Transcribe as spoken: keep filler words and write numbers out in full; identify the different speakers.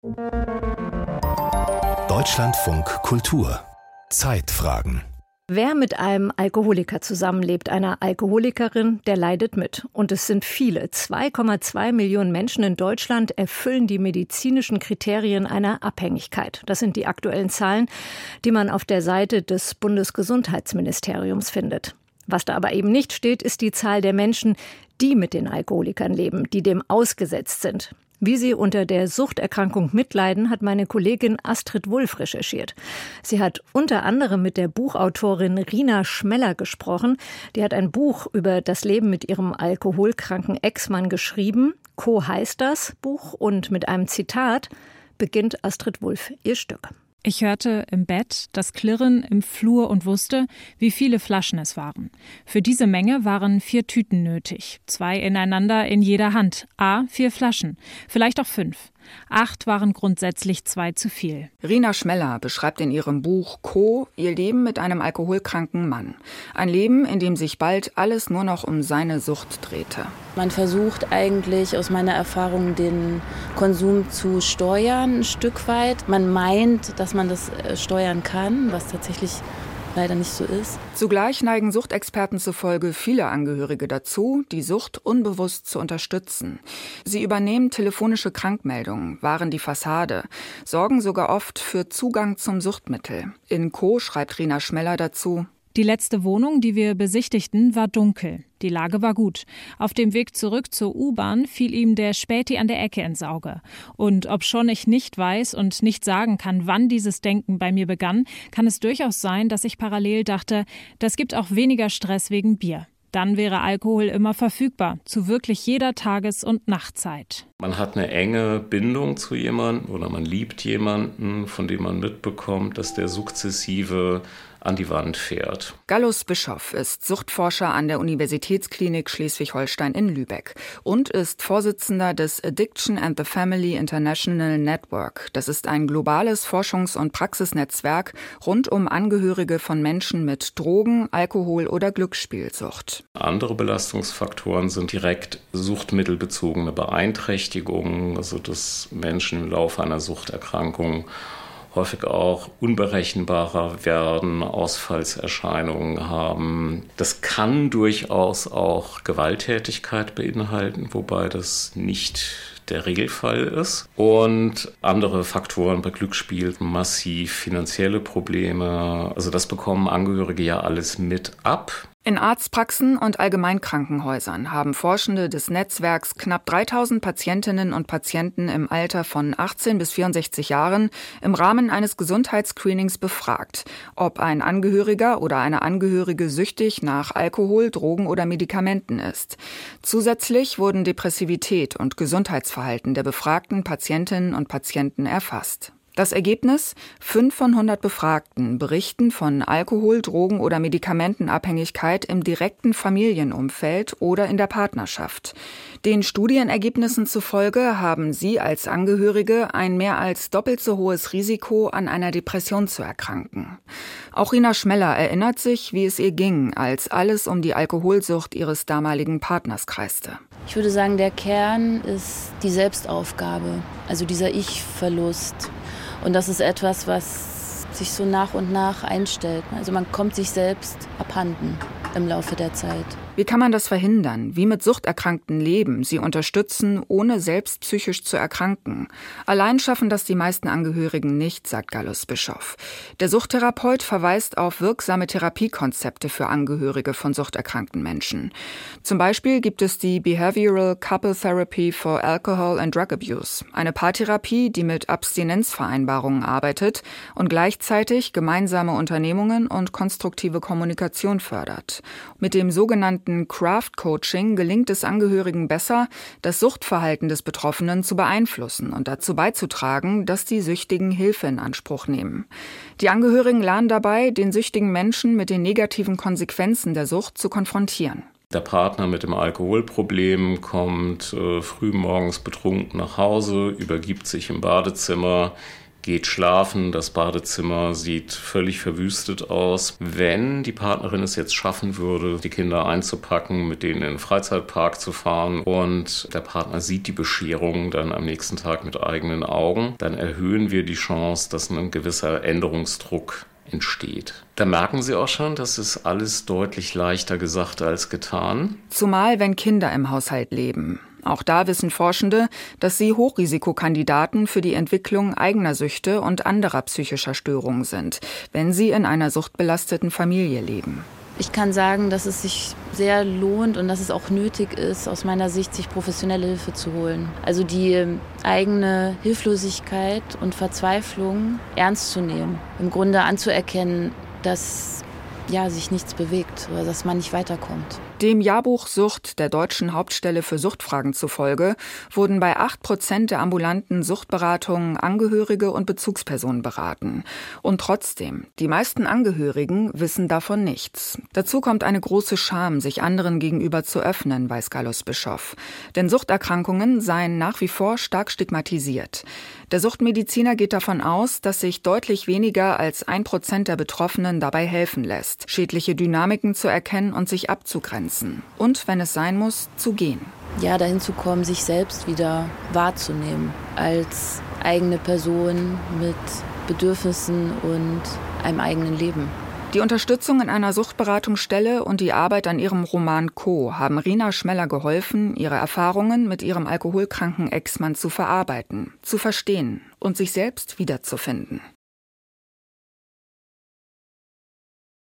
Speaker 1: Deutschlandfunk Kultur Zeitfragen.
Speaker 2: Wer mit einem Alkoholiker zusammenlebt, einer Alkoholikerin, der leidet mit. Und es sind viele. zwei Komma zwei Millionen Menschen in Deutschland erfüllen die medizinischen Kriterien einer Abhängigkeit. Das sind die aktuellen Zahlen, die man auf der Seite des Bundesgesundheitsministeriums findet. Was da aber eben nicht steht, ist die Zahl der Menschen, die mit den Alkoholikern leben, die dem ausgesetzt sind. Wie sie unter der Suchterkrankung mitleiden, hat meine Kollegin Astrid Wulff recherchiert. Sie hat unter anderem mit der Buchautorin Rina Schmeller gesprochen. Die hat ein Buch über das Leben mit ihrem alkoholkranken Ex-Mann geschrieben. Co heißt das Buch, und mit einem Zitat beginnt Astrid Wulff ihr Stück.
Speaker 3: Ich hörte im Bett das Klirren im Flur und wusste, wie viele Flaschen es waren. Für diese Menge waren vier Tüten nötig. Zwei ineinander in jeder Hand. A, vier Flaschen. Vielleicht auch fünf. Acht waren grundsätzlich zwei zu viel.
Speaker 4: Rina Schmeller beschreibt in ihrem Buch Co. ihr Leben mit einem alkoholkranken Mann. Ein Leben, in dem sich bald alles nur noch um seine Sucht drehte.
Speaker 5: Man versucht eigentlich aus meiner Erfahrung den Konsum zu steuern, ein Stück weit. Man meint, dass man das steuern kann, was tatsächlich leider nicht so ist.
Speaker 4: Zugleich neigen Suchtexperten zufolge viele Angehörige dazu, die Sucht unbewusst zu unterstützen. Sie übernehmen telefonische Krankmeldungen, wahren die Fassade, sorgen sogar oft für Zugang zum Suchtmittel. In Co. schreibt Rina Schmeller dazu:
Speaker 3: Die letzte Wohnung, die wir besichtigten, war dunkel. Die Lage war gut. Auf dem Weg zurück zur U-Bahn fiel ihm der Späti an der Ecke ins Auge. Und obschon ich nicht weiß und nicht sagen kann, wann dieses Denken bei mir begann, kann es durchaus sein, dass ich parallel dachte, das gibt auch weniger Stress wegen Bier. Dann wäre Alkohol immer verfügbar, zu wirklich jeder Tages- und Nachtzeit.
Speaker 6: Man hat eine enge Bindung zu jemandem oder man liebt jemanden, von dem man mitbekommt, dass der sukzessive an die Wand fährt.
Speaker 4: Gallus Bischoff ist Suchtforscher an der Universitätsklinik Schleswig-Holstein in Lübeck und ist Vorsitzender des Addiction and the Family International Network. Das ist ein globales Forschungs- und Praxisnetzwerk rund um Angehörige von Menschen mit Drogen-, Alkohol- oder Glücksspielsucht.
Speaker 6: Andere Belastungsfaktoren sind direkt suchtmittelbezogene Beeinträchtigungen, also dass Menschen im Laufe einer Suchterkrankung häufig auch unberechenbarer werden, Ausfallserscheinungen haben. Das kann durchaus auch Gewalttätigkeit beinhalten, wobei das nicht der Regelfall ist. Und andere Faktoren bei Glücksspiel, massiv finanzielle Probleme. Also das bekommen Angehörige ja alles mit ab.
Speaker 4: In Arztpraxen und Allgemeinkrankenhäusern haben Forschende des Netzwerks knapp dreitausend Patientinnen und Patienten im Alter von achtzehn bis vierundsechzig Jahren im Rahmen eines Gesundheitsscreenings befragt, ob ein Angehöriger oder eine Angehörige süchtig nach Alkohol, Drogen oder Medikamenten ist. Zusätzlich wurden Depressivität und Gesundheitsverhalten der befragten Patientinnen und Patienten erfasst. Das Ergebnis? Fünf von hundert Befragten berichten von Alkohol-, Drogen- oder Medikamentenabhängigkeit im direkten Familienumfeld oder in der Partnerschaft. Den Studienergebnissen zufolge haben sie als Angehörige ein mehr als doppelt so hohes Risiko, an einer Depression zu erkranken. Auch Rina Schmeller erinnert sich, wie es ihr ging, als alles um die Alkoholsucht ihres damaligen Partners kreiste.
Speaker 5: Ich würde sagen, der Kern ist die Selbstaufgabe, also dieser Ich-Verlust. Und das ist etwas, was sich so nach und nach einstellt. Also man kommt sich selbst abhanden im Laufe der Zeit.
Speaker 4: Wie kann man das verhindern? Wie mit Suchterkrankten leben, sie unterstützen, ohne selbst psychisch zu erkranken? Allein schaffen das die meisten Angehörigen nicht, sagt Gallus Bischoff. Der Suchttherapeut verweist auf wirksame Therapiekonzepte für Angehörige von suchterkrankten Menschen. Zum Beispiel gibt es die Behavioral Couple Therapy for Alcohol and Drug Abuse, eine Paartherapie, die mit Abstinenzvereinbarungen arbeitet und gleichzeitig gemeinsame Unternehmungen und konstruktive Kommunikation fördert. Mit dem sogenannten Craft-Coaching gelingt es Angehörigen besser, das Suchtverhalten des Betroffenen zu beeinflussen und dazu beizutragen, dass die Süchtigen Hilfe in Anspruch nehmen. Die Angehörigen lernen dabei, den süchtigen Menschen mit den negativen Konsequenzen der Sucht zu konfrontieren.
Speaker 6: Der Partner mit dem Alkoholproblem kommt äh, früh morgens betrunken nach Hause, übergibt sich im Badezimmer. geht schlafen, das Badezimmer sieht völlig verwüstet aus. Wenn die Partnerin es jetzt schaffen würde, die Kinder einzupacken, mit denen in den Freizeitpark zu fahren und der Partner sieht die Bescherung dann am nächsten Tag mit eigenen Augen, dann erhöhen wir die Chance, dass ein gewisser Änderungsdruck entsteht. Da merken Sie auch schon, das ist alles deutlich leichter gesagt als getan.
Speaker 4: Zumal, wenn Kinder im Haushalt leben. Auch da wissen Forschende, dass sie Hochrisikokandidaten für die Entwicklung eigener Süchte und anderer psychischer Störungen sind, wenn sie in einer suchtbelasteten Familie leben.
Speaker 5: Ich kann sagen, dass es sich sehr lohnt und dass es auch nötig ist, aus meiner Sicht, sich professionelle Hilfe zu holen. Also die eigene Hilflosigkeit und Verzweiflung ernst zu nehmen. Im Grunde anzuerkennen, dass ja, sich nichts bewegt oder dass man nicht weiterkommt.
Speaker 4: Dem Jahrbuch Sucht der Deutschen Hauptstelle für Suchtfragen zufolge wurden bei acht Prozent der ambulanten Suchtberatungen Angehörige und Bezugspersonen beraten. Und trotzdem, die meisten Angehörigen wissen davon nichts. Dazu kommt eine große Scham, sich anderen gegenüber zu öffnen, weiß Gallus Bischoff. Denn Suchterkrankungen seien nach wie vor stark stigmatisiert. Der Suchtmediziner geht davon aus, dass sich deutlich weniger als ein Prozent der Betroffenen dabei helfen lässt, schädliche Dynamiken zu erkennen und sich abzugrenzen. Und, wenn es sein muss, zu gehen.
Speaker 5: Ja, dahin zu kommen, sich selbst wieder wahrzunehmen als eigene Person mit Bedürfnissen und einem eigenen Leben.
Speaker 4: Die Unterstützung in einer Suchtberatungsstelle und die Arbeit an ihrem Roman Co. haben Rina Schmeller geholfen, ihre Erfahrungen mit ihrem alkoholkranken Ex-Mann zu verarbeiten, zu verstehen und sich selbst wiederzufinden.